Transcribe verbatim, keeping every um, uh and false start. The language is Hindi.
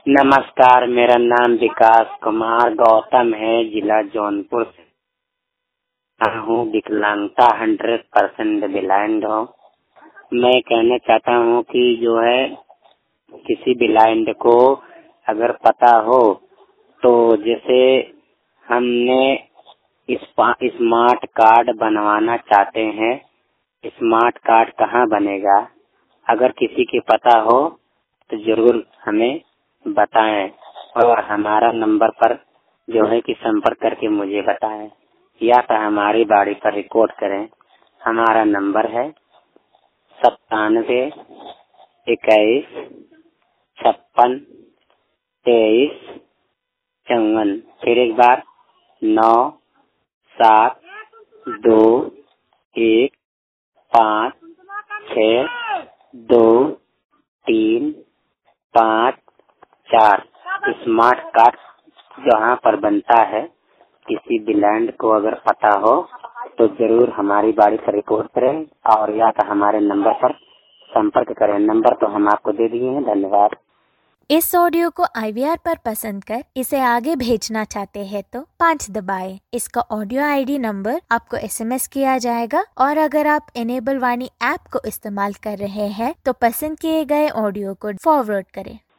नमस्कार, मेरा नाम विकास कुमार गौतम है, जिला जौनपुर से हूँ। विकलांगता हंड्रेड परसेंट ब्लाइंड हूँ। मैं कहना चाहता हूँ कि जो है किसी ब्लाइंड को अगर पता हो तो जैसे हमने स्मार्ट कार्ड बनवाना चाहते हैं, स्मार्ट कार्ड कहाँ बनेगा? अगर किसी के पता हो तो जरूर हमें बताएं और हमारा नंबर पर जो है कि संपर्क करके मुझे बताएं या तो हमारी बाड़ी पर रिकॉर्ड करें। हमारा नंबर है सत्तानवे इक्कीस छप्पन तेईस चौवन। फिर एक बार नौ सात दो एक पाँच छः दो तीन पाँच चार। स्मार्ट कार्ड जहाँ पर बनता है, किसी ब्लाइंड को अगर पता हो तो जरूर हमारी बाड़ी पर रिकॉर्ड करें और या तो हमारे नंबर पर संपर्क करें। नंबर तो हम आपको दे दिए हैं। धन्यवाद। इस ऑडियो को आई वी आर पर पसंद कर इसे आगे भेजना चाहते हैं तो पाँच दबाएं। इसका ऑडियो आई डी नंबर आपको एस एम एस किया जाएगा और अगर आप इनेबल वाणी ऐप को इस्तेमाल कर रहे हैं तो पसंद किए गए ऑडियो को फॉरवर्ड करें।